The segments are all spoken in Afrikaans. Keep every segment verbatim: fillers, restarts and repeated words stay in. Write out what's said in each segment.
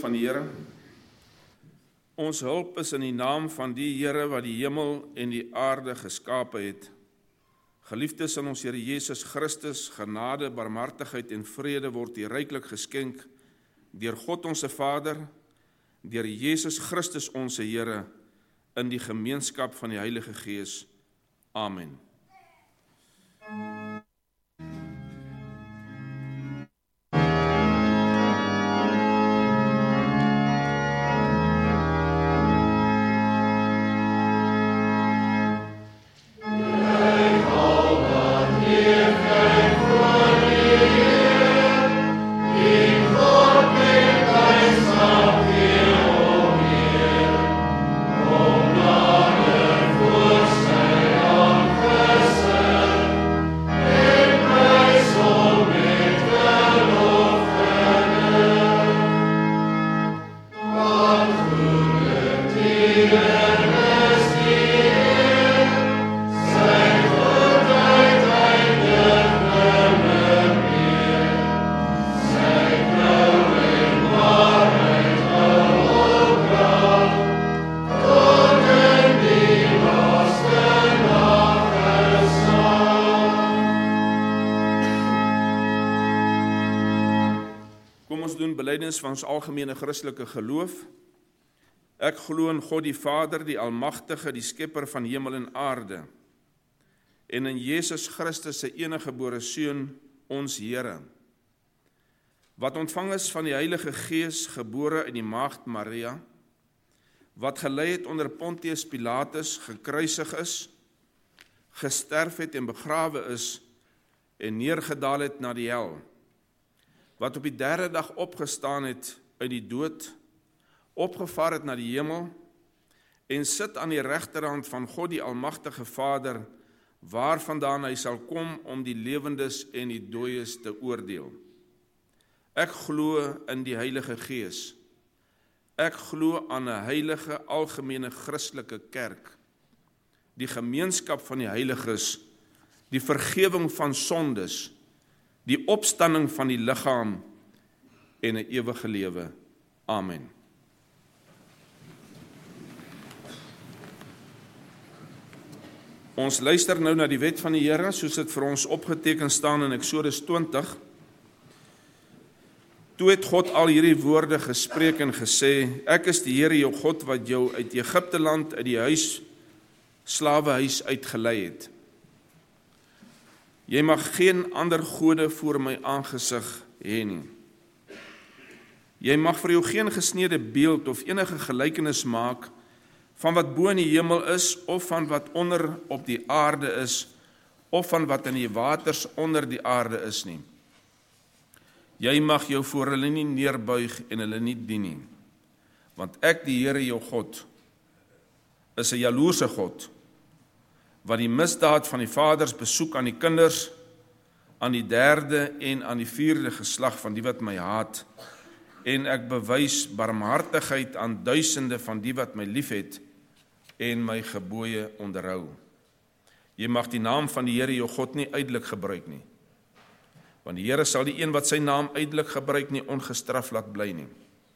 van die Here. Ons hulp is in die naam van die Here wat die hemel en die aarde geskape het. Geliefdes in ons Here Jesus Christus, genade, barmhartigheid en vrede word u ryklik geskenk deur God ons Vader, deur Jesus Christus ons Here, in die gemeenskap van die Heilige Gees. Amen. Van ons algemene Christelike geloof. Ek glo in God die Vader, die Almagtige, die Skepper van hemel en aarde, en in Jesus Christus se enige gebore Seun, ons Here, wat ontvang is van die Heilige Gees, gebore in die maagd Maria, wat gelei het onder Pontius Pilatus, gekruisig is, gesterf het en begrawe is, en neergedaal het na die hel, wat op die derde dag opgestaan het uit die dood, opgevaar het na die hemel, en sit aan die regterhand van God die Almagtige Vader, waarvandaan hy sal kom om die lewendes en die dooies te oordeel. Ek glo in die Heilige Gees. Ek glo aan 'n heilige algemene Christelike kerk, die gemeenskap van die heiliges, die vergewing van sondes, die opstanding van die liggaam en 'n ewige lewe. Amen. Ons luister nou na die wet van die Here, soos dit vir ons opgeteken staan in Eksodus twintig. Toe het God al hierdie woorde gespreek en gesê, ek is die Here jou God wat jou uit Egipte land, uit die huis, slawehuis uitgelei het. Jy mag geen ander gode voor my aangesig hê nie. Jy mag vir jou geen gesneede beeld of enige gelykenis maak van wat bo in die hemel is, of van wat onder op die aarde is, of van wat in die waters onder die aarde is nie. Jy mag jou voor hulle nie neerbuig en hulle nie dien nie, want ek, die Here jou God, is 'n jaloerse God, wat die misdaad van die vaders besoek aan die kinders, aan die derde en aan die vierde geslag van die wat my haat, en ek bewys barmhartigheid aan duisende van die wat my liefhet en my gebooie onderhou. Jy mag die naam van die Here jou God nie uitelik gebruik nie, want die Here sal die een wat sy naam uitelik gebruik nie ongestraf laat bly nie.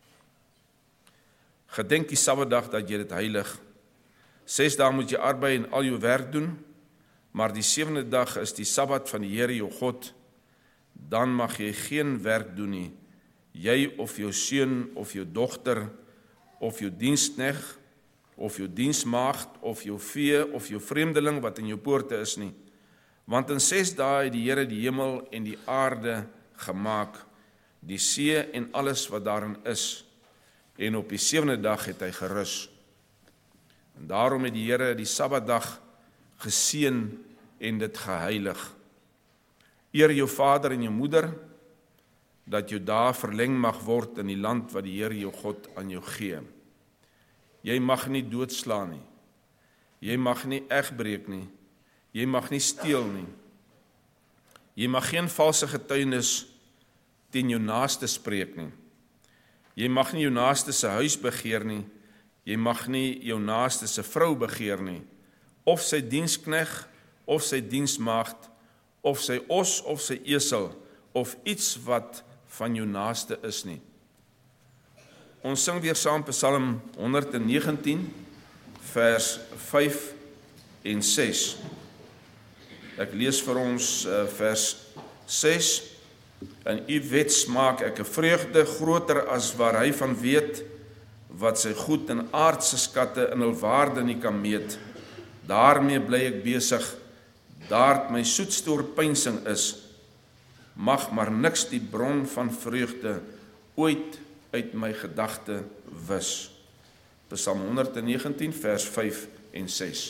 Gedenk die Sabbatdag dat jy dit heilig. Ses dae moet jy arbei en al jou werk doen, maar die sewende dag is die Sabbat van die Here jou God. Dan mag jy geen werk doen nie, jy of jou seun of jou dogter, of jou diensknegt, of jou diensmaagd, of jou vee, of jou vreemdeling wat in jou poorte is nie. Want in ses dae het die Here die hemel en die aarde gemaak, die see en alles wat daarin is, en op die sewende dag het hy gerus. En daarom het die Here die Sabbatdag geseën en dit geheilig. Eer jou vader en jou moeder, dat jou dae verleng mag word in die land wat die Here jou God aan jou gee. Jy mag nie doodslaan nie. Jy mag nie egbreek nie. Jy mag nie steel nie. Jy mag geen valse getuienis teen jou naaste spreek nie. Jy mag nie jou naaste se huis begeer nie. Jy mag nie jou naaste se vrou begeer nie, of sy diensknegt, of sy diensmaagd, of sy os, of sy esel, of iets wat van jou naaste is nie. Ons sing weer saam Psalm honderd negentien, vers vyf en ses. Ek lees vir ons uh, vers ses. In u wet smaak ek 'n vreugde groter as waar hy van weet, wat sy goed en aardse skatte in hul waarde nie kan meet. Daarmee bly ek besig, daar my soetste oorpeinsing is. Mag maar niks die bron van vreugde ooit uit my gedagte wis. Psalm honderd negentien, vers vyf en ses.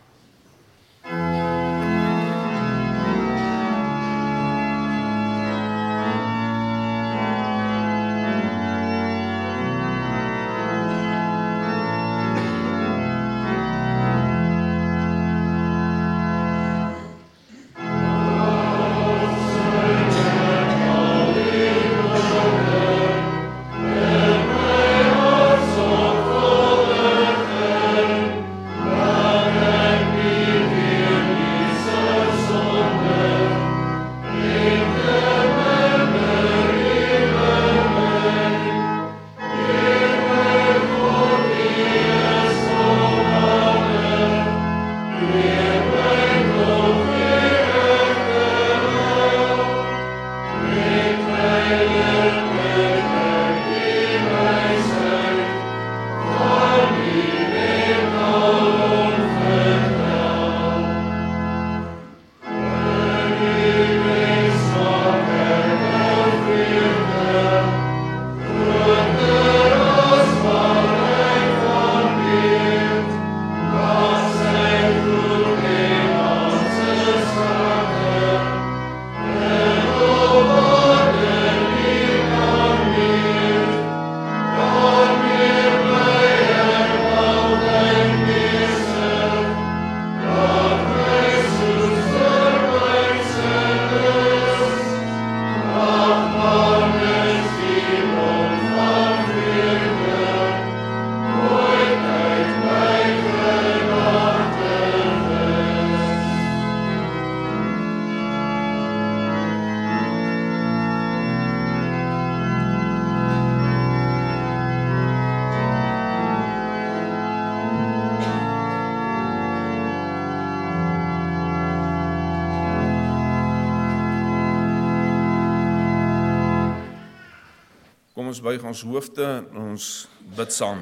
Ons buig ons hoofde en ons bid saam.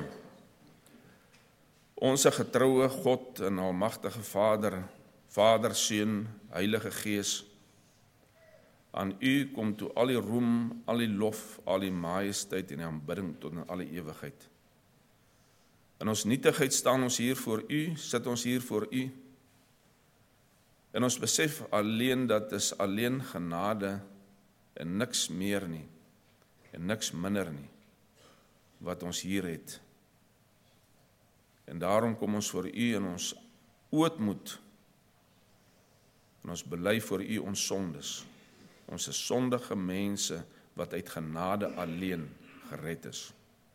Onse getroue God en almagtige Vader, Vader, Seun, Heilige Gees, aan u kom toe al die roem, al die lof, al die majesteit en die aanbidding tot in alle ewigheid. In ons nietigheid staan ons hier voor u, sit ons hier voor u, en ons besef alleen dat is alleen genade en niks meer nie. En niks minder nie, wat ons hier het. En daarom kom ons voor u in ons ootmoed, en ons bely voor u ons sondes. Ons is sondige mense, wat uit genade alleen gered is.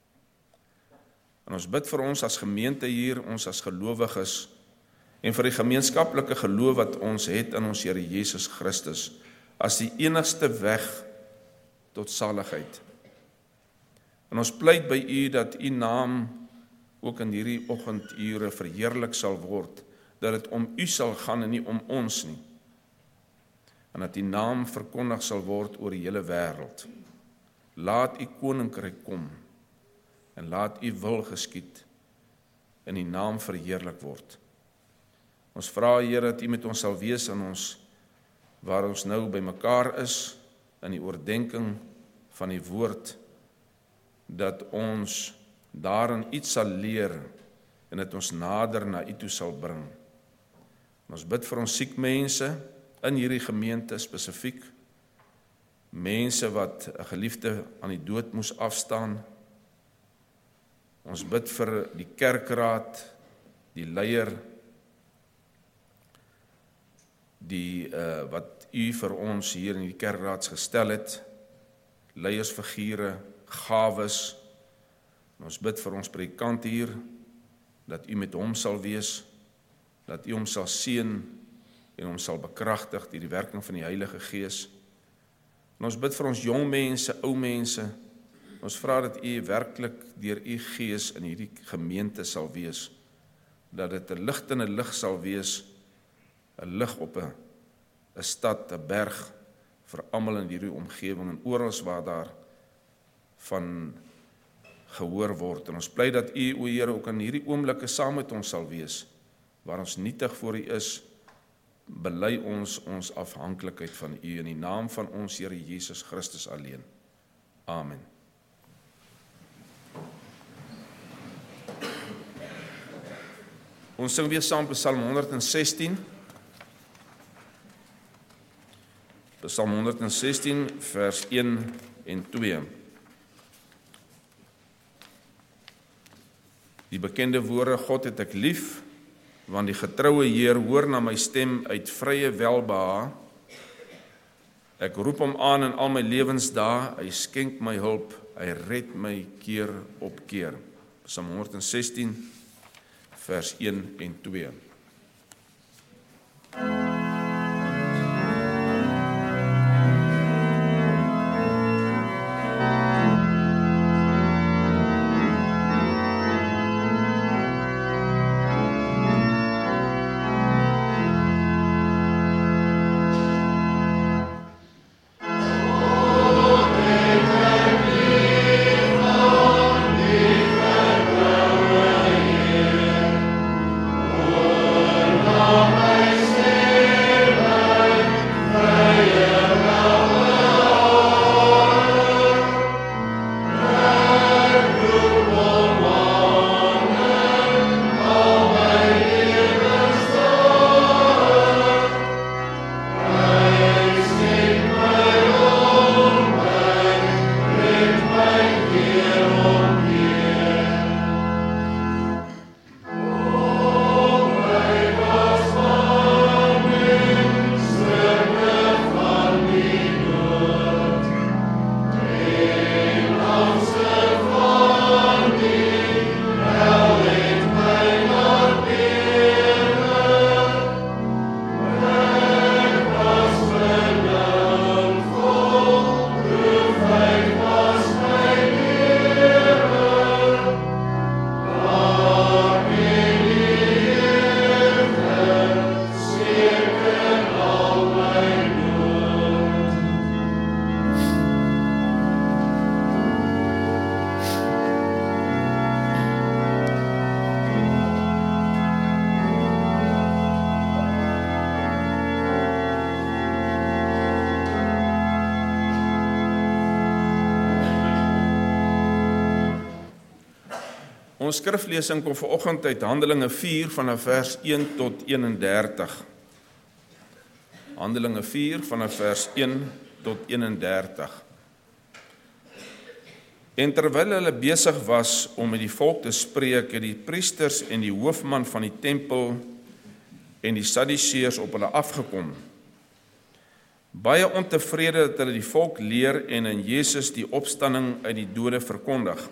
En ons bid vir ons as gemeente hier, ons as gelowiges, en vir die gemeenskaplike geloof wat ons het in ons Here Jesus Christus, as die enigste weg tot saligheid. En ons pleit by u dat u naam ook in hierdie oggendure verheerlik sal word, dat het om u sal gaan en nie om ons nie. En dat u naam verkondig sal word oor die hele wêreld. Laat u koninkryk kom en laat u wil geskied en die naam verheerlik word. Ons vra, Here, dat u met ons sal wees in ons, waar ons nou by mekaar is, in die oordenking van die woord, dat ons daarin iets sal leer en dat ons nader na u toe sal bring. En ons bid vir ons siek mense in hierdie gemeente spesifiek, mense wat 'n geliefde aan die dood moes afstaan. Ons bid vir die kerkraad, die leier, die uh, wat u vir ons hier in die kerkraads gestel het, leiersfigure, gawes. En ons bid vir ons predikant hier, dat u met hom sal wees, dat u hom sal seën en hom sal bekragtig deur die werking van die Heilige Gees. En ons bid vir ons jong mense, ou mense, Ons vra dat U werklik deur U Gees in hierdie gemeente sal wees, dat dit 'n ligtende lig sal wees, 'n lig op 'n 'n stad, 'n berg vir almal in hierdie omgewing en oral waar daar van gehoor word. En ons bly dat U, o Here, ook in hierdie oomblikke saam met ons sal wees, waar ons nietig voor U is, bely ons ons afhanklikheid van U in die naam van ons Here Jesus Christus alleen. Amen. Ons sing weer saam Psalm honderd sestien. Psalm honderd sestien vers een en twee. Die bekende woorde: God het ek lief, want die getroue Heer hoor na my stem uit vrye welbehae. Ek roep hom aan in al my lewensdae, hy skenk my hulp, hy red my keer op keer. Psalm honderd sestien vers een en twee. Ons skriflesing kom vanoggend uit Handelinge vier vanaf vers een tot eenendertig. Handelinge vier vanaf vers een tot eenendertig. En terwyl hulle besig was om met die volk te spreek, het die priesters en die hoofman van die tempel en die Sadduseërs op hulle afgekom. Baie ontevrede dat hulle die volk leer en in Jesus die opstanding uit die dode verkondig.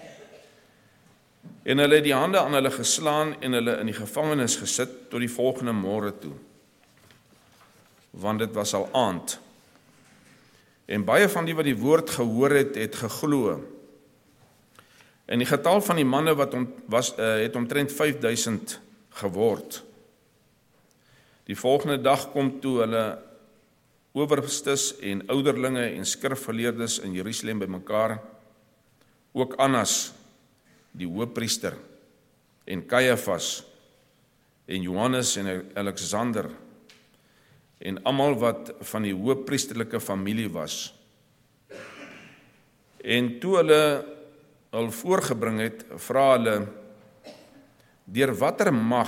En hulle het die hande aan hulle geslaan en hulle in die gevangenis gesit tot die volgende môre toe. Want dit was al aand. En baie van die wat die woord gehoor het, het geglo. En die getal van die manne wat om, was, uh, het omtrent vyfduisend geword. Die volgende dag kom toe hulle owerstes en ouderlinge en skrifgeleerdes in Jerusalem bymekaar, ook Annas, die hoofpriester, en Caiaphas, en Johannes en Alexander, en almal wat van die hoofpriesterlike familie was. En toe hulle al voorgebring het, vra hulle, deur watter mag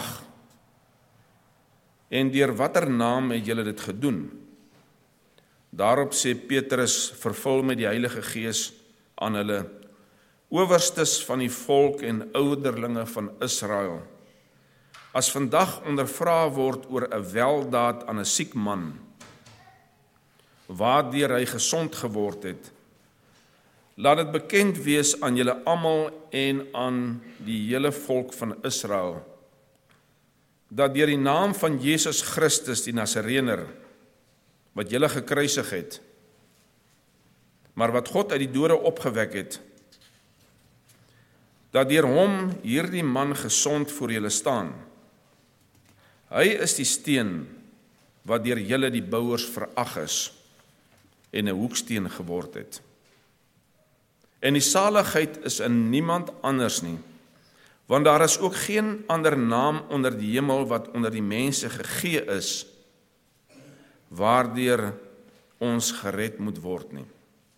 en deur watter naam het julle dit gedoen? Daarop sê Petrus, vervul met die Heilige Gees, aan hulle, owerstes van die volk en ouderlinge van Israel, as vandag ondervra word oor 'n weldaad aan 'n siek man, waardeur hy gesond geword het, laat dit bekend wees aan julle almal en aan die hele volk van Israel, dat deur die naam van Jesus Christus die Nasareëner, wat julle gekruisig het, maar wat God uit die dode opgewek het, dat deur hom hierdie man gesond voor julle staan. Hy is die steen wat deur julle die bouers verag is en 'n hoeksteen geword het. En die saligheid is in niemand anders nie, want daar is ook geen ander naam onder die hemel wat onder die mense gegee is, waardeur ons gered moet word nie.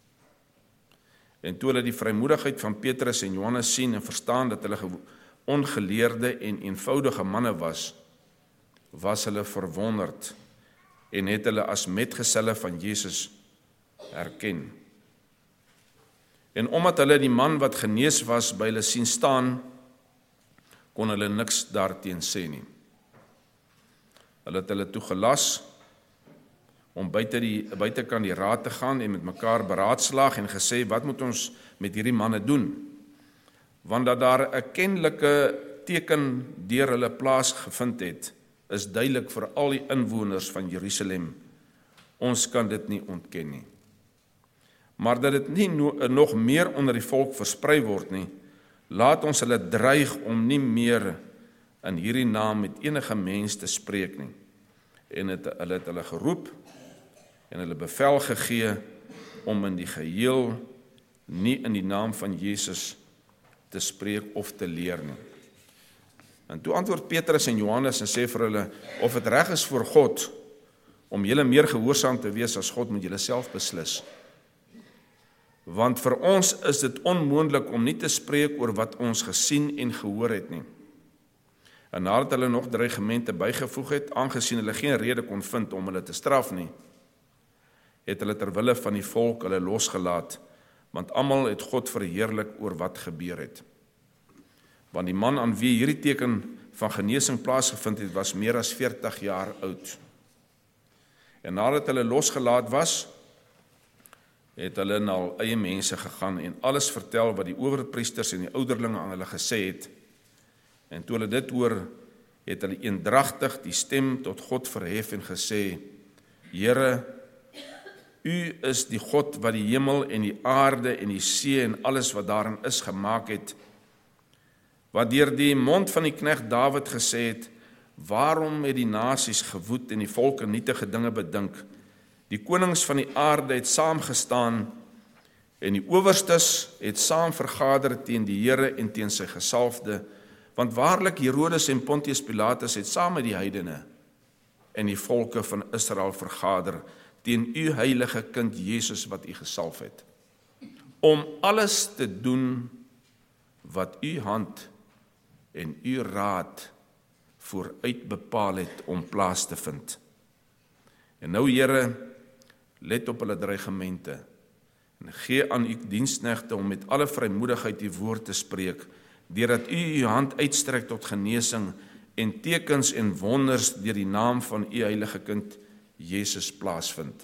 En toe hulle die vrymoedigheid van Petrus en Johannes sien en verstaan dat hulle ongeleerde en eenvoudige manne was, was hulle verwonderd en het hulle as metgeselle van Jesus herken. En omdat hulle die man wat genees was by hulle sien staan, kon hulle niks daarteen sê nie. Hulle het hulle toegelas om buite die buitekant die raad te gaan en met mekaar beraadslaag en gesê, wat moet ons met hierdie manne doen? Want dat daar 'n kenlike teken deur hulle plaas gevind het, is duidelik vir al die inwoners van Jerusalem. Ons kan dit nie ontken nie. Maar dat dit nie no, nog meer onder die volk versprei word nie, laat ons hulle dreig om nie meer in hierdie naam met enige mens te spreek nie. En het, hulle het hulle geroep en hulle bevel gegee om in die geheel nie in die naam van Jesus te spreek of te leer nie. En toe antwoord Petrus en Johannes en sê vir hulle, of het reg is voor God om julle meer gehoorsaam te wees as God, moet julle self beslis. Want vir ons is dit onmoontlik om nie te spreek oor wat ons gesien en gehoor het nie. En nadat hulle nog dreigemente bygevoeg het, aangesien hulle geen rede kon vind om hulle te straf nie, het hulle ter wille van die volk hulle losgelaat, want almal het God verheerlik oor wat gebeur het. Want die man aan wie hierdie teken van genesing plaasgevind het, was meer as veertig jaar oud. En nadat hulle losgelaat was, het hulle na hul eie mense gegaan en alles vertel wat die owerpriesters en die ouderlinge aan hulle gesê het. En toe hulle dit hoor, het hulle eendragtig die stem tot God verhef en gesê, Here, U is die God wat die hemel en die aarde en die see en alles wat daarin is gemaak het, wat deur die mond van die knegt Dawid gesê het, waarom het die nasies gewoed en die volke nietige dinge bedink? Die konings van die aarde het saamgestaan en die owerstes het saam vergader teen die Here en teen sy gesalfde, want waarlik Herodes en Pontius Pilatus het saam met die heidene en die volke van Israel vergader teen u heilige kind Jesus wat u gesalf het, om alles te doen wat u hand en u raad vooruit bepaal het om plaas te vind. En nou, Here, let op hulle dreigemente en gee aan u diensknegte om met alle vrymoedigheid die woord te spreek, deurdat u u hand uitstrek tot genesing en tekens en wonders deur die naam van u heilige kind Jesus plaasvind.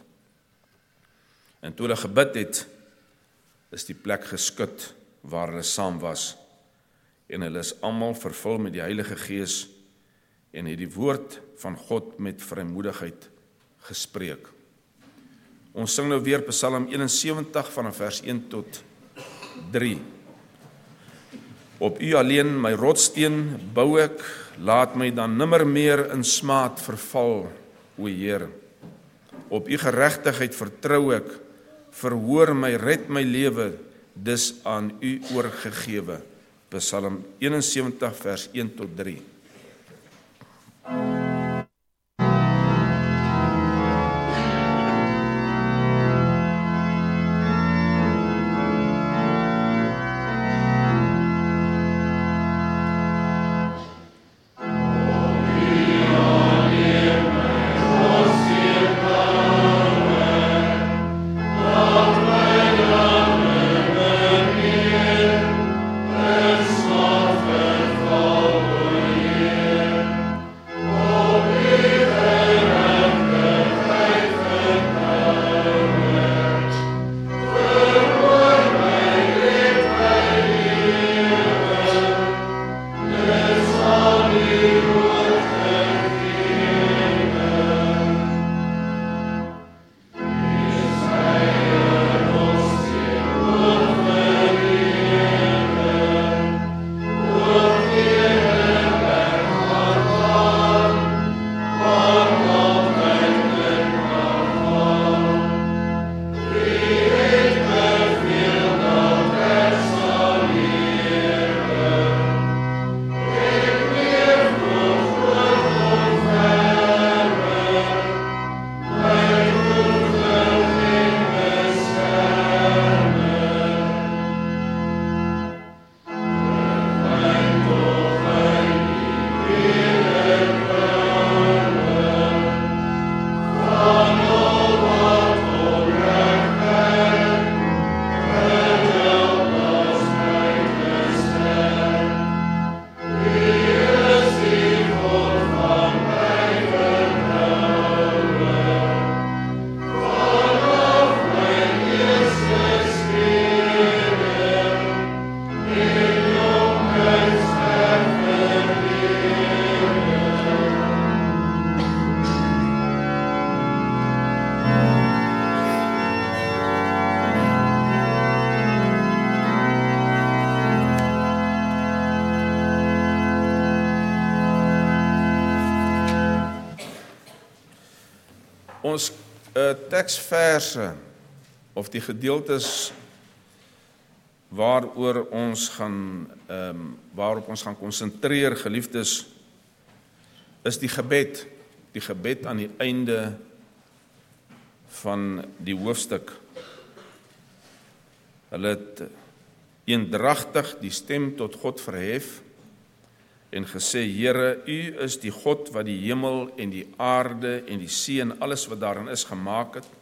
En toe hulle gebid het, is die plek geskud waar hulle saam was, en hulle is almal vervul met die Heilige Gees en het die woord van God met vrymoedigheid gespreek. Ons sing nou weer Psalm eenensewentig vanaf vers een tot drie. Op u alleen my rotssteen bou ek, laat my dan nimmer meer in smaad verval, o Heer. Op u geregtigheid vertrou ek, verhoor my, red my lewe, dis aan u oorgegewe. Psalm eenensewentig vers een tot drie. Oh, Ons uh, teksverse of die gedeeltes waaroor ons gaan um, waarop ons gaan konsentreer, geliefdes, is die gebed, die gebed aan die einde van die hoofstuk. Hulle het eendragtig die stem tot God verhef en gesê, Here, U is die God wat die hemel en die aarde en die see en alles wat daarin is gemaak het.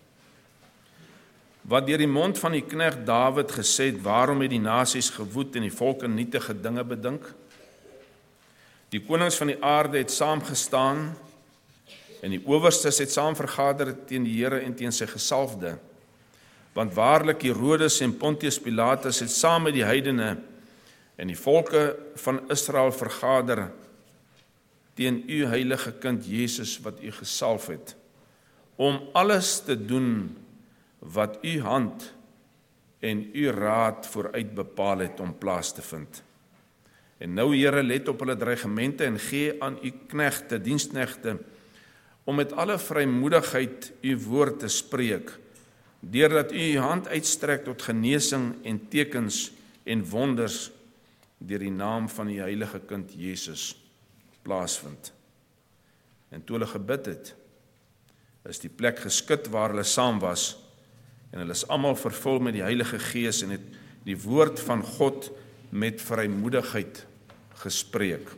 Wat deur die mond van die knegt Dawid gesê het, waarom het die nasies gewoed en die volke nietige dinge bedink? Die konings van die aarde het saamgestaan en die owerstes het saam vergader teen die Here en teen sy gesalfde. Want waarlik Herodes en Pontius Pilatus het saam met die heidene en die volke van Israel vergader teen U heilige kind Jesus wat U gesalf het, om alles te doen wat U hand en U raad vooruit bepaal het om plaas te vind. En nou, Here, let op hulle dreigemente en gee aan U knegte, diensknegte, om met alle vrymoedigheid U woord te spreek, deurdat U U hand uitstrek tot genesing en tekens en wonders deur die naam van die heilige kind Jesus plaasvind. En toe hulle gebid het, is die plek geskit waar hulle saam was, en hulle is almal vervul met die Heilige Gees en het die woord van God met vrymoedigheid gespreek.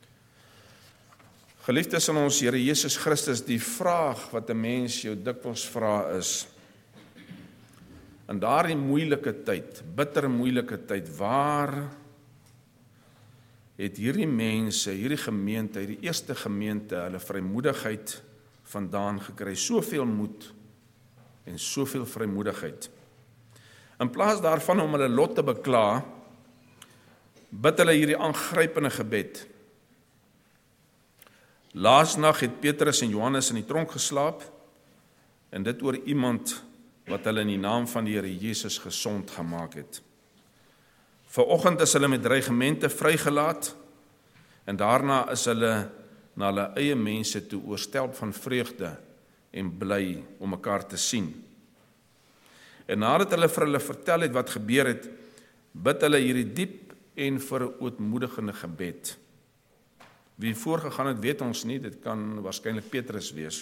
Geliefdes in ons Here Jesus Christus, die vraag wat 'n mens jou dikwels vra is, in daardie moeilike tyd, bitter moeilike tyd, waar het hierdie mense, hierdie gemeente, hierdie eerste gemeente, hulle vrymoedigheid vandaan gekry, soveel moed en soveel vrymoedigheid. In plaas daarvan om hulle lot te bekla, bid hulle hierdie aangrypende gebed. Laasnag het Petrus en Johannes in die tronk geslaap, en dit oor iemand wat hulle in die naam van die Here Jesus gesond gemaak het. Vanoggend is hulle met dreigemente vrygelaat, en daarna is hulle na hulle eie mense toe oorstelp van vreugde en bly om mekaar te sien. En nadat hulle vir hulle vertel het wat gebeur het, bid hulle hierdie diep en verootmoedigende gebed. Wie voorgegaan het, weet ons nie, dit kan waarskynlik Petrus wees.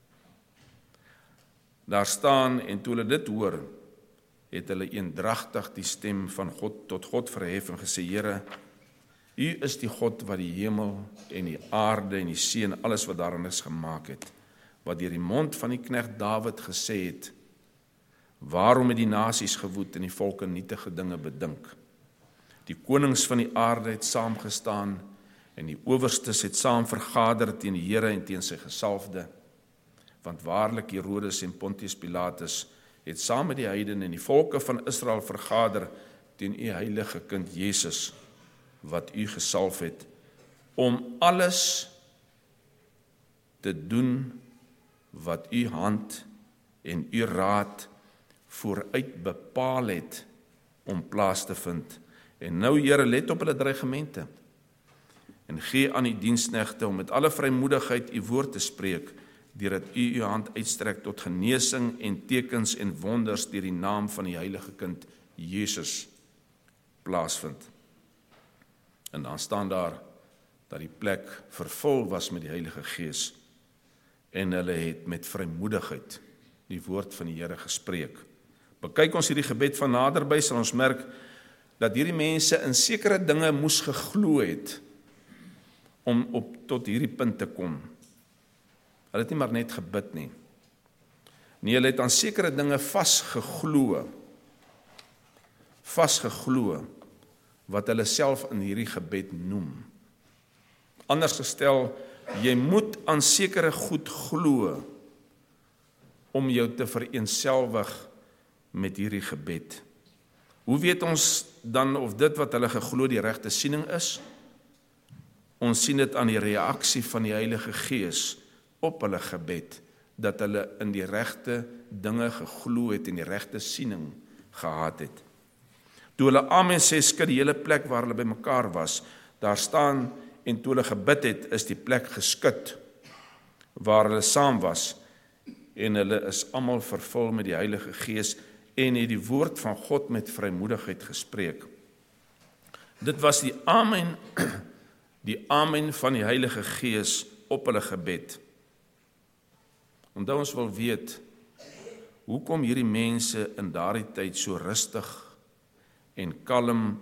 Daar staan, en toe hulle dit hoor, het hulle eendragtig die stem van God tot God verhef en gesê, Here, U is die God wat die hemel en die aarde en die see en alles wat daarin is gemaak het, wat deur die mond van die knegt Dawid gesê het, waarom het die nasies gewoed en die volke nietige dinge bedink? Die konings van die aarde het saamgestaan en die owerstes het saam vergader teen die Here en teen sy gesalfde, want waarlik Herodes en Pontius Pilatus het saam met die heidene en die volke van Israel vergader teen U heilige kind Jesus, wat U gesalf het, om alles te doen wat U hand en U raad vooruit bepaal het om plaas te vind. En nou, Here, let op hulle dreigemente en gee aan die diensknegte om met alle vrymoedigheid U woord te spreek, deurdat U U hand uitstrek tot genesing en tekens en wonders deur die naam van die heilige kind Jesus plaasvind. En dan staan daar dat die plek vervul was met die Heilige Gees en hulle het met vrymoedigheid die woord van die Here gespreek. Bekyk ons hierdie gebed van naderby, sal ons merk dat hierdie mense in sekere dinge moes geglo het om op tot hierdie punt te kom. Hulle het nie maar net gebid nie. Nee, hulle het aan sekere dinge vasgeglo. Vasgeglo wat hulle self in hierdie gebed noem. Anders gestel, jy moet aan sekere goed glo om jou te vereenselwig met hierdie gebed. Hoe weet ons dan of dit wat hulle geglo die regte siening is? Ons sien dit aan die reaksie van die Heilige Gees op hulle gebed, dat hulle in die regte dinge geglo het en die regte siening gehad het. Toe hulle amen sê, skud die hele plek waar hulle bymekaar was. Daar staan, en toe hulle gebid het, is die plek geskit waar hulle saam was, en hulle is almal vervul met die Heilige Gees en het die woord van God met vrymoedigheid gespreek. Dit was die amen, die amen van die Heilige Gees op hulle gebed. Omdat ons wil weet, hoekom hierdie mense in daardie tyd so rustig en kalm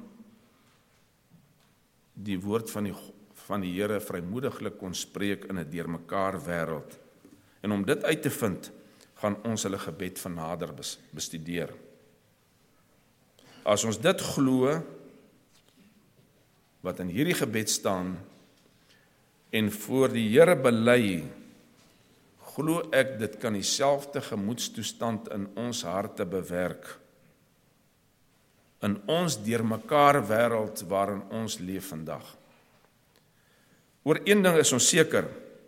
die woord van die, van die Here vrymoediglik kon spreek in 'n deurmekaar wêreld. En om dit uit te vind, gaan ons hulle gebed van nader bestudeer. As ons dit glo, wat in hierdie gebed staan, en voor die Here bely, glo ek dit kan dieselfde gemoedstoestand in ons harte bewerk. In ons deurmekaar wêreld waarin ons leef vandag. Oor een ding is ons seker,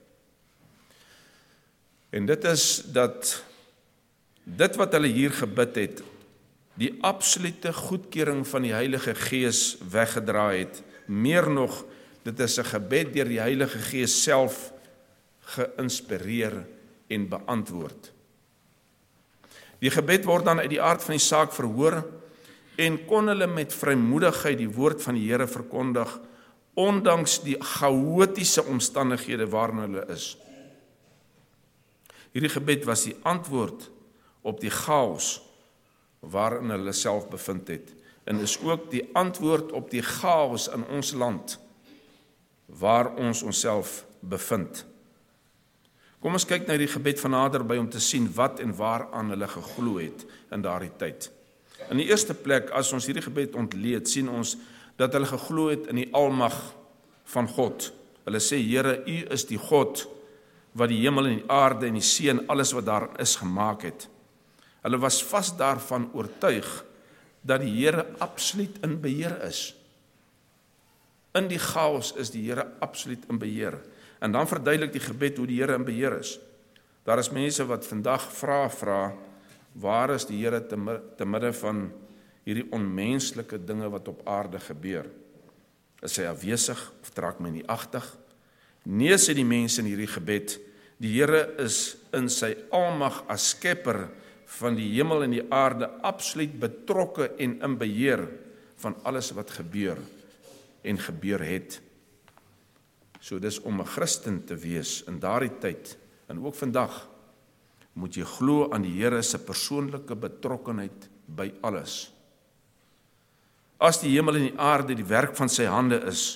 en dit is dat dit wat hulle hier gebid het, die absolute goedkeuring van die Heilige Gees weggedraai het. Meer nog, dit is 'n gebed deur die Heilige Gees self geïnspireer en beantwoord. Die gebed word dan uit die aard van die saak verhoor en kon hulle met vrymoedigheid die woord van die Here verkondig, ondanks die chaotiese omstandighede waarin hulle is. Hierdie gebed was die antwoord op die chaos waarin hulle self bevind het, en is ook die antwoord op die chaos in ons land waar ons onsself bevind. Kom ons kyk na die gebed van naderby om te sien wat en waaraan hulle geglo het in daardie tyd. In die eerste plek, as ons hierdie gebed ontleed, sien ons dat hulle geglo het in die almag van God. Hulle sê, Here, U is die God wat die hemel en die aarde en die see en alles wat daar is gemaak het. Hulle was vas daarvan oortuig dat die Here absoluut in beheer is. In die chaos is die Here absoluut in beheer. En dan verduidelik die gebed hoe die Here in beheer is. Daar is mense wat vandag vra, vra, waar is die Here te midde van hierdie onmenslike dinge wat op aarde gebeur? Is hy afwesig of trek my nie agtig? Nee, sê die mense in hierdie gebed, die Here is in sy almag as skepper van die hemel en die aarde absoluut betrokke en in beheer van alles wat gebeur en gebeur het. So dis om 'n Christen te wees in daardie tyd en ook vandag, moet jy glo aan die Here se persoonlike betrokkenheid by alles. As die hemel en die aarde die werk van sy hande is,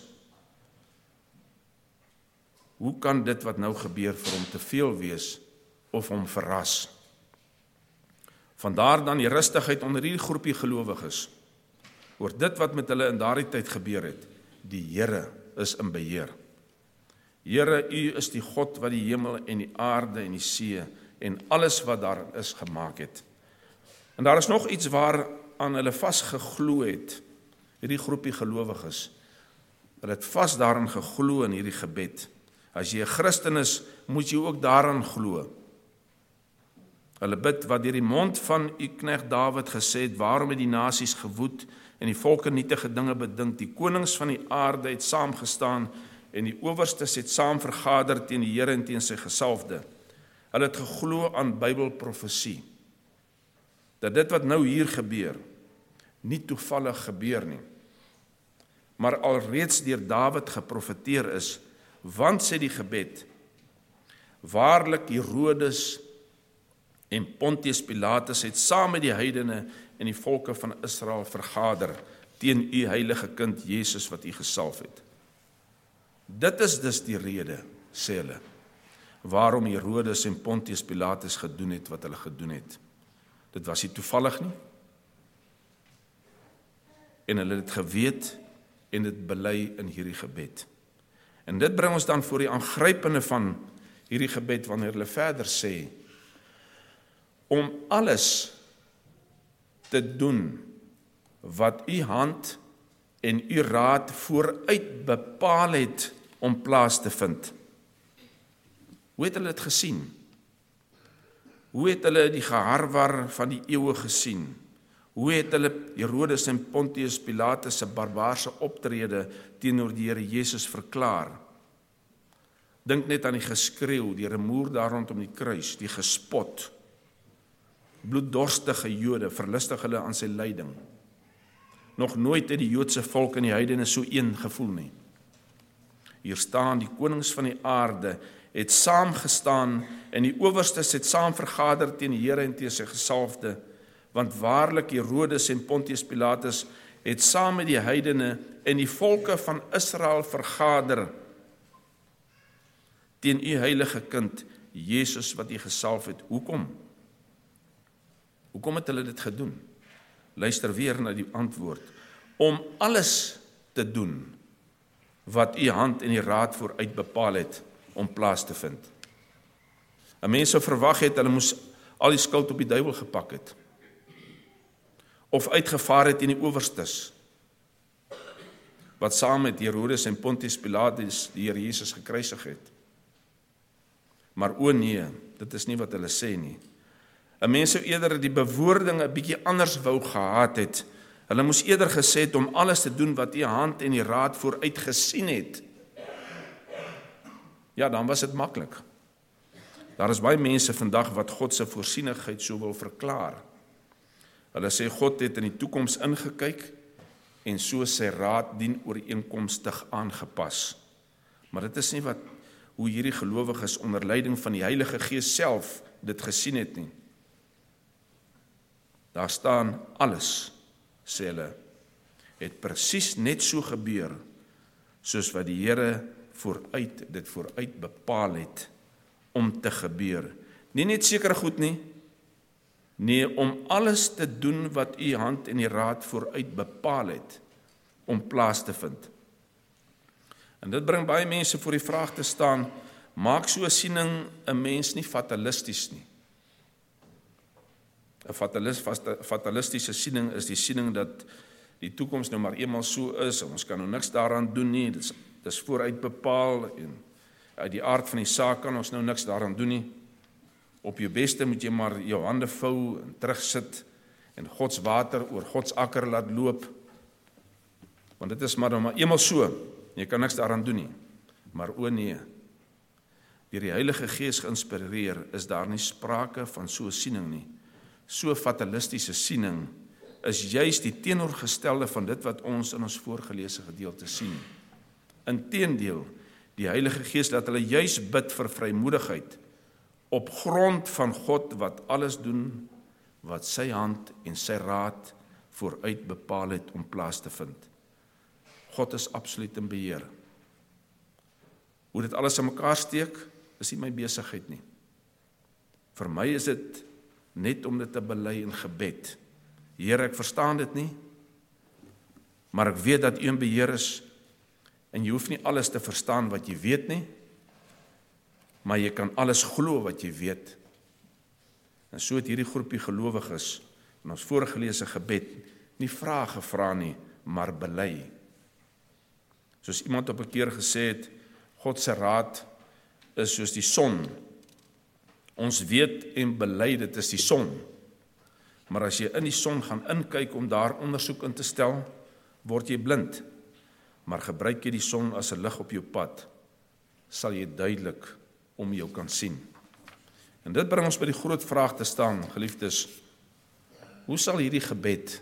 hoe kan dit wat nou gebeur vir hom te veel wees of hom verras? Vandaar dan die rustigheid onder hierdie groepie gelowiges oor dit wat met hulle in daardie tyd gebeur het. Die Here is in beheer. Here, U is die God wat die hemel en die aarde en die see en alles wat daarin is gemaak het. En daar is nog iets waaraan hulle vasgeglo het, hierdie groepie gelowiges. Hulle het vas daarin geglo in hierdie gebed. As jy 'n Christen is, moet jy ook daarin glo. Hulle bid wat deur die mond van U knegt Dawid gesê het, waarom het die nasies gewoed en die volke nietige dinge bedink, die konings van die aarde het saamgestaan en die owerstes het saam vergader teen die Here en teen sy gesalfde. Hulle het geglo aan Bybelprofesie, dat dit wat nou hier gebeur, nie toevallig gebeur nie, maar alreeds deur Dawid geprofeteer is, want sê die gebed, waarlik Herodes en Pontius Pilatus het saam met die heidene en die volke van Israel vergader teen U heilige kind Jesus wat U gesalf het. Dit is dus die rede, sê hulle, waarom Herodes en Pontius Pilatus gedoen het wat hulle gedoen het. Dit was nie toevallig nie, en hulle het geweet en dit bely in hierdie gebed. En dit bring ons dan voor die aangrypende van hierdie gebed wanneer hulle verder sê, om alles te doen wat U hand en U raad vooruit bepaal het om plaas te vind. Hoe het hulle dit gesien? Hoe het hulle die geharwar van die eeue gesien? Hoe het hulle Herodes en Pontius Pilatus se barbaarse optrede teenoor die Here Jesus verklaar? Dink net aan die geskreeu, die rumoer daar rondom die kruis, die gespot. Bloeddorstige Jode verlustig hulle aan sy lyding. Nog nooit het die Joodse volk en die heidene so een gevoel nie. Hier staan die konings van die aarde, het saam gestaan en die owerstes het saam vergader teen die Here en teen sy gesalfde, want waarlik Herodes en Pontius Pilatus het saam met die heidene en die volke van Israel vergader teen u heilige kind, Jesus wat u gesalf het. Hoekom? Hoekom het hulle dit gedoen? Luister weer na die antwoord. Om alles te doen wat u hand en die raad vooruit bepaal het om plaas te vind. 'n Mens sou verwag het, hulle moes al die skuld op die duiwel gepak het. Of uitgevaar het in die owerstes, wat saam met Herodes en Pontius Pilatus die Here Jesus gekruisig het. Maar o nee, dit is nie wat hulle sê nie. 'n Mens sou eerder die bewoording 'n bietjie anders wou gehad het. Hulle moes eerder gesê het om alles te doen wat u hand en die raad vooruit gesien het. Ja, dan was dit maklik. Daar is baie mense vandag wat God se voorsienigheid so wil verklaar. Hulle sê God het in die toekoms ingekyk en so sy raad dien ooreenkomstig aangepas. Maar dit is nie wat hoe hierdie gelowiges onder leiding van die Heilige Gees self dit gesien het nie. Daar staan alles, sê hulle, het presies net so gebeur, soos wat die Here vooruit, dit vooruit bepaal het, om te gebeur. Nie net sekere goed nie, nee, om alles te doen wat u hand en die raad vooruit bepaal het, om plaas te vind. En dit bring baie mense voor die vraag te staan, maak so 'n siening 'n mens nie fatalisties nie. 'n fatalistiese siening is die siening dat die toekoms nou maar eenmal so is, en ons kan nou niks daaraan doen nie, dit is, dit is vooruit bepaal, en uit die aard van die saak kan ons nou niks daaraan doen nie. Op jou beste moet jy maar jou hande vou en terugsit, en Gods water oor Gods akker laat loop, want dit is maar nou maar eenmal so, jy kan niks daaraan doen nie. Maar o nee, deur die Heilige Gees geïnspireer, is daar nie sprake van so 'n siening nie. So fatalistiese siening is juis die teenoorgestelde van dit wat ons in ons voorgelese gedeelte sien. Inteendeel, die Heilige Gees laat hulle juis bid vir vrymoedigheid op grond van God wat alles doen wat sy hand en sy raad vooruit bepaal het om plaas te vind. God is absoluut in beheer. Hoe dit alles in mekaar steek, is nie my besigheid nie. Vir my is dit net om dit te bely in gebed. Here, ek verstaan dit nie, maar ek weet dat u in beheer is, en jy hoef nie alles te verstaan wat jy weet nie, maar jy kan alles glo wat jy weet. En so het hierdie groepie gelowiges in ons voorgelese gebed nie vrae gevra nie, maar bely. Soos iemand op 'n keer gesê het, God se raad is soos die son. Ons weet en bely dit is die son. Maar as jy in die son gaan inkyk om daar ondersoek in te stel, word jy blind. Maar gebruik jy die son as 'n lig op jou pad, sal jy duidelik om jou kan sien. En dit bring ons by die groot vraag te staan, geliefdes. Hoe sal hierdie gebed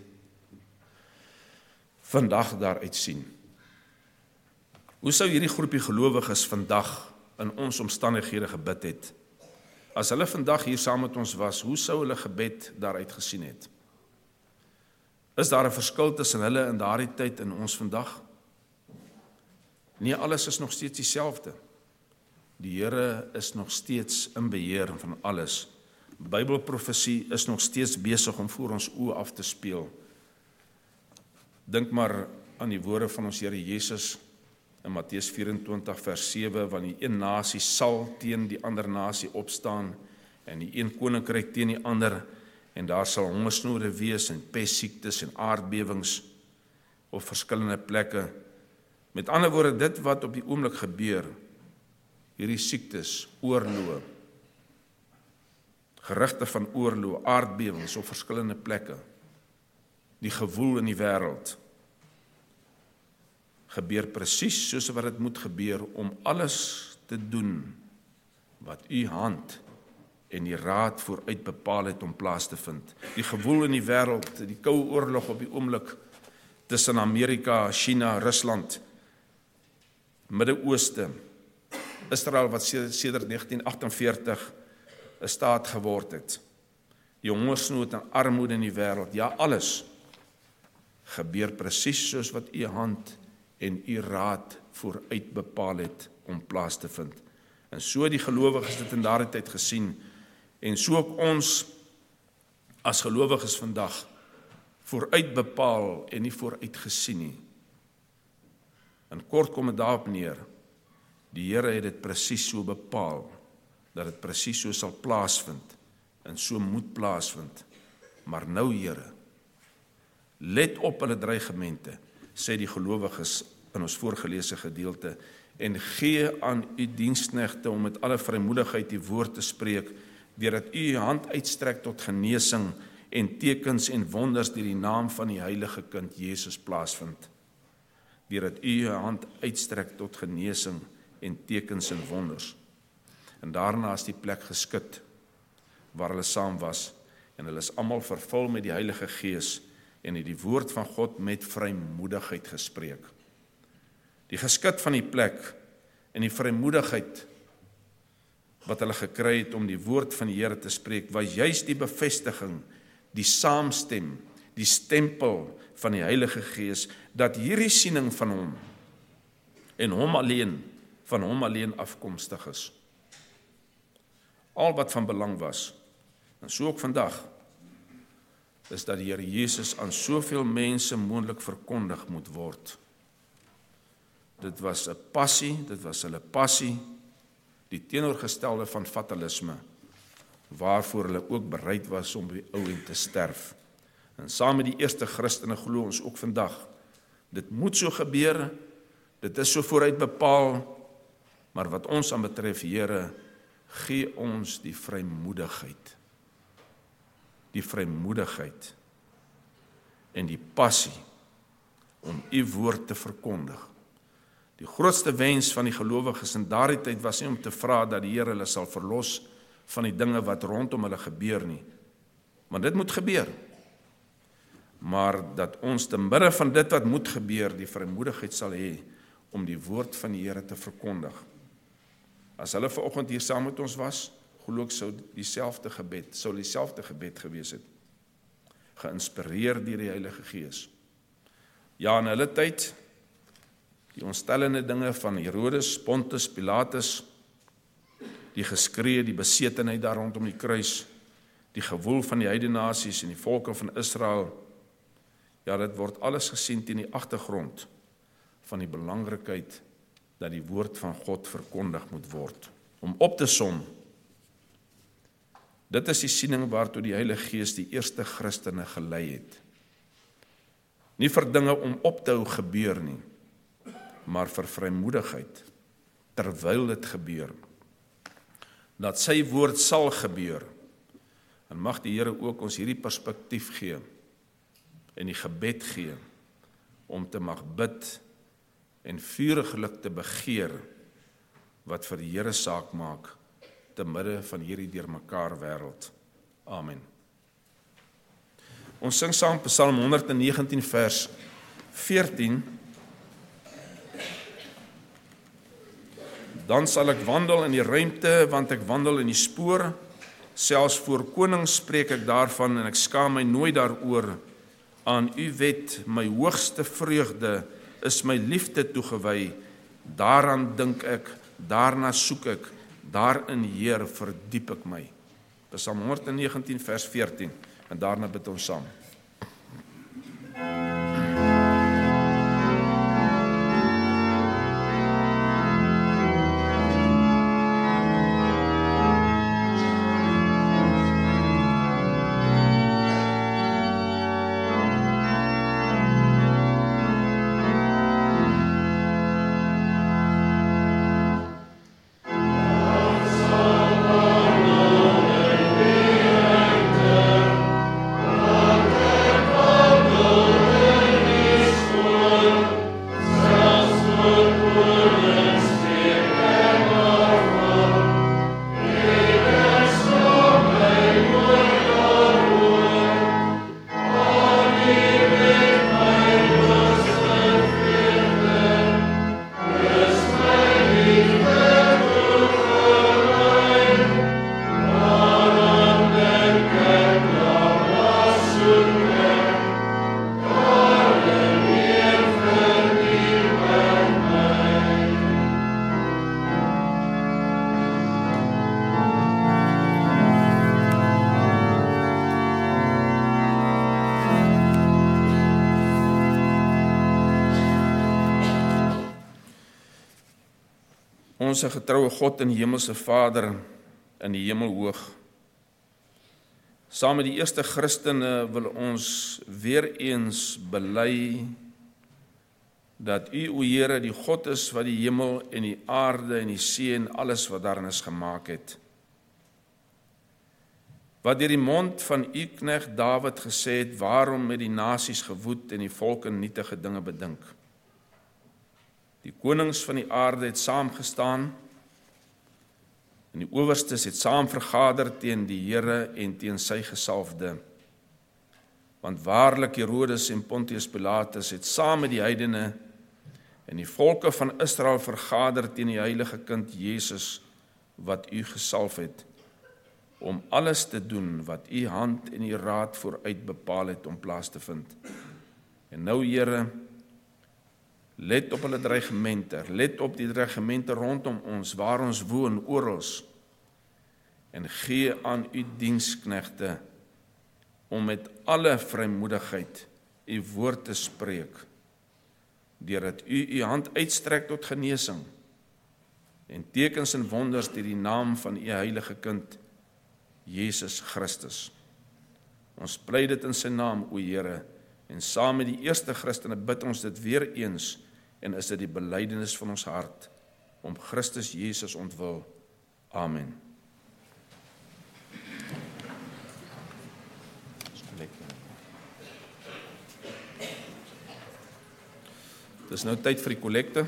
vandag daaruit sien? Hoe sou hierdie groepie gelowiges vandag in ons omstandighede gebid het? As hulle vandag hier saam met ons was, hoe sou hulle gebed daaruit gesien het? Is daar 'n verskil tussen hulle in daardie tyd en ons vandag? Nee, alles is nog steeds dieselfde. Die Here is nog steeds in beheer van alles. Bybelprofesie is nog steeds besig om voor ons oë af te speel. Dink maar aan die woorde van ons Here Jesus in Matteus vyf-en-twintig vers sewe, want die een nasie sal teen die ander nasie opstaan, en die een koninkryk teen die ander, en daar sal hongersnoode wees, en pestsiektes, en aardbewings, op verskillende plekke. Met ander woorde, dit wat op die oomblik gebeur, hierdie siektes, oorloë, gerugte van oorloë, aardbewings op verskillende plekke, die gewoel in die wêreld, gebeur presies soos wat dit moet gebeur om alles te doen wat u hand en die raad vooruit bepaal het om plaas te vind. Die gewoel in die wêreld, die koue oorlog op die oomblik tussen Amerika, China, Rusland, Midde-Ooste, Israel wat sedert negentien agt en veertig 'n staat geword het. Die hongersnood en armoede in die wêreld, ja alles, gebeur presies soos wat u hand en u raad vooruit bepaal het om plaas te vind. En so die gelowiges dit in daardie tyd gesien, en so ook ons as gelowiges vandag vooruit bepaal en nie vooruit gesien nie. En kort kom dit daarop neer, die Here het dit presies so bepaal, dat dit presies so sal plaasvind, en so moet plaasvind. Maar nou Here, let op hulle dreigemente, sê die gelowiges in ons voorgelese gedeelte, en gee aan u diensknegte om met alle vrymoedigheid die woord te spreek, deurdat u u hand uitstrek tot genesing en tekens en wonders deur die naam van die heilige kind Jesus plaasvind. Deurdat u u hand uitstrek tot genesing en tekens en wonders. En daarna is die plek geskit waar hulle saam was, en hulle is almal vervul met die Heilige Gees en het die woord van God met vrymoedigheid gespreek. Die geskit van die plek en die vrymoedigheid wat hulle gekry het om die woord van die Here te spreek, was juist die bevestiging, die saamstem, die stempel van die Heilige Gees, dat hierdie siening van hom en hom alleen, van hom alleen afkomstig is. Al wat van belang was, en so ook vandag, is dat die Here Jesus aan soveel mense moontlik verkondig moet word. Dit was 'n passie, dit was hulle passie, die teenoorgestelde van fatalisme, waarvoor hulle ook bereid was om die ou en te sterf. En saam met die eerste Christene glo ons ook vandag, dit moet so gebeur, dit is so vooruit bepaal, maar wat ons aan betref, Here, gee ons die vrymoedigheid, die vrymoedigheid en die passie om u woord te verkondig. Die grootste wens van die gelowiges in daardie tyd was nie om te vra dat die Here hulle sal verlos van die dinge wat rondom hulle gebeur nie. Want dit moet gebeur. Maar dat ons te midde van dit wat moet gebeur, die vrymoedigheid sal hê om die woord van die Here te verkondig. As hulle vanoggend hier saam met ons was, glo ek sou dieselfde gebed, sou dieselfde gebed gewees het. Geïnspireer deur die Heilige Gees. Ja, in hulle tyd, die ontstellende dinge van Herodes, Pontus, Pilatus, die geskree, die besetenheid daar rondom die kruis, die gewoel van die heidenasies en die volke van Israel, ja, dit word alles gesien teen die agtergrond van die belangrikheid dat die woord van God verkondig moet word. Om op te som, dit is die siening waartoe die Heilige Gees die eerste Christene gelei het. Nie vir dinge om op te hou gebeur nie, maar vir vrymoedigheid, terwyl dit gebeur. Dat sy woord sal gebeur, en mag die Here ook ons hierdie perspektief gee, en die gebed gee, om te mag bid, en vuriglik te begeer, wat vir die Here saak maak, te midde van hierdie deurmekaar wêreld. Amen. Ons sing saam Psalm honderd negentien vers veertien. Dan sal ek wandel in die ruimte, want ek wandel in die spoor. Selfs voor konings spreek ek daarvan, en ek skaam my nooit daaroor. Aan u wet, my hoogste vreugde, is my liefde toegewy. Daaraan dink ek, daarna soek ek, daarin Heer verdiep ek my. Psalm honderd negentien vers veertien, en daarna bid ons saam. Amen. ons 'n getroue God en hemelse Vader in die hemel hoog. Saam met die eerste Christene wil ons weer eens bely dat U, o Here, die God is wat die hemel en die aarde en die see en alles wat daarin is gemaak het. Wat deur die mond van U knegt Dawid gesê het, waarom het die nasies gewoed en die volke nietige dinge bedink. Die konings van die aarde het saamgestaan en die owerstes het saam vergader teen die Here en teen sy gesalfde. Want waarlik Herodes en Pontius Pilatus het saam met die heidene en die volke van Israel vergader teen die heilige kind Jesus wat U gesalf het, om alles te doen wat U hand en U raad vooruit bepaal het om plaas te vind. En nou, Here, let op hulle dreigemente, let op die dreigemente rondom ons, waar ons woon, oral, en gee aan U diensknegte om met alle vrymoedigheid U woord te spreek, deurdat U U hand uitstrek tot genesing en tekens en wonders deur die naam van U heilige kind, Jesus Christus. Ons pleit dit in sy naam, o Here, en saam met die eerste Christene bid ons dit weer eens, en is dit die belydenis van ons hart, om Christus Jesus ontwil. Amen. Dit is nou tyd vir die kollekte.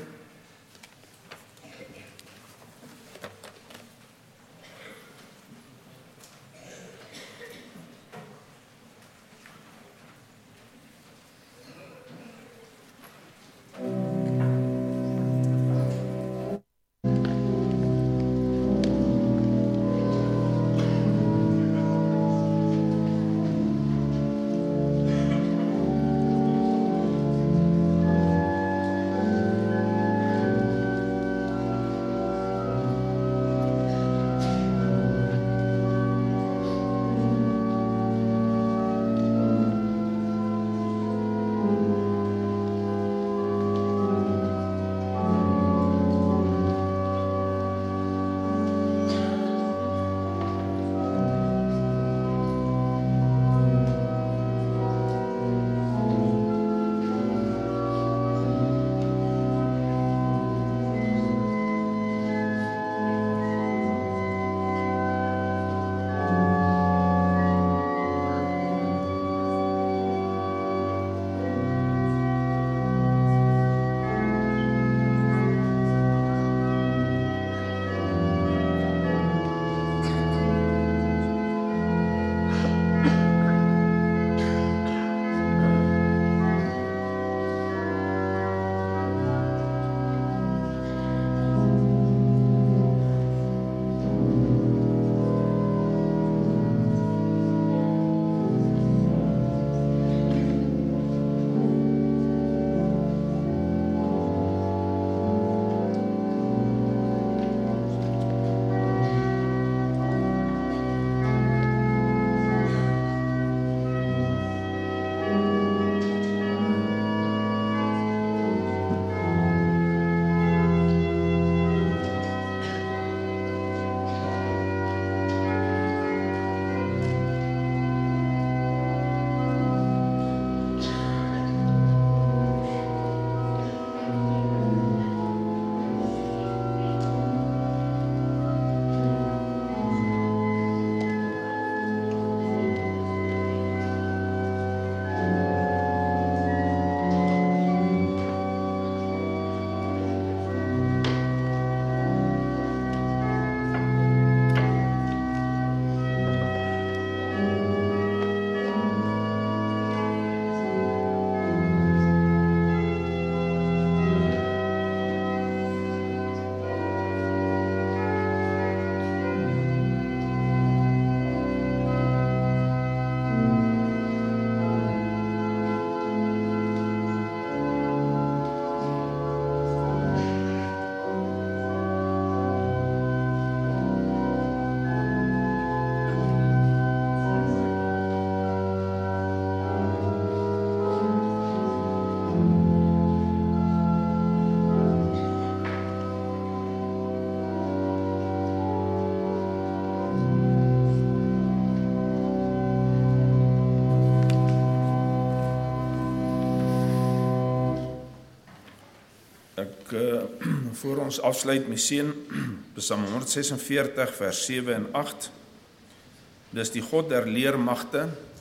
Ek, uh, voor ons afsluit my seun, Psalm honderd sesenveertig, vers sewe en agt. Dis die God der leermagte,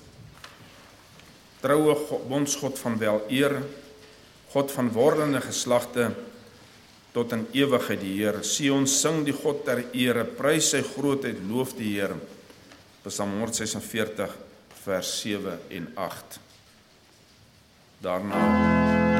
troue bondsgod van wel eer, God van wordende geslagte, tot in ewigheid die Heer. Sion sing die God ter ere, prys sy grootheid, loof die Heer. Psalm honderd sesenveertig, vers sewe en agt. Daarna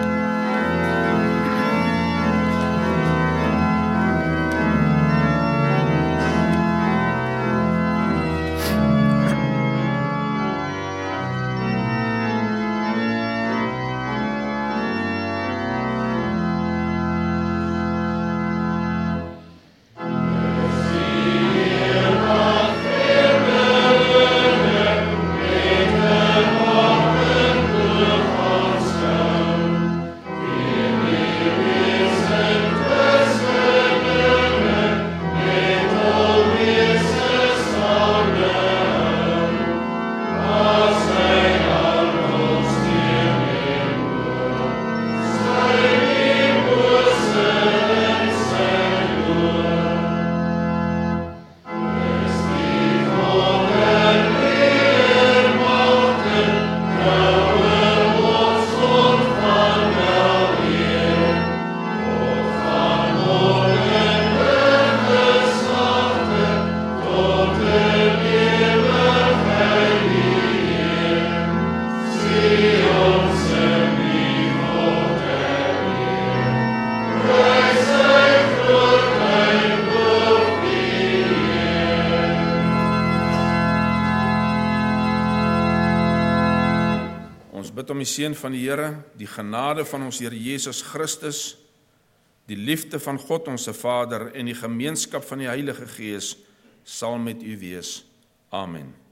om die seën van die Here, die genade van ons Here Jesus Christus, die liefde van God ons Vader en die gemeenskap van die Heilige Gees sal met u wees. Amen.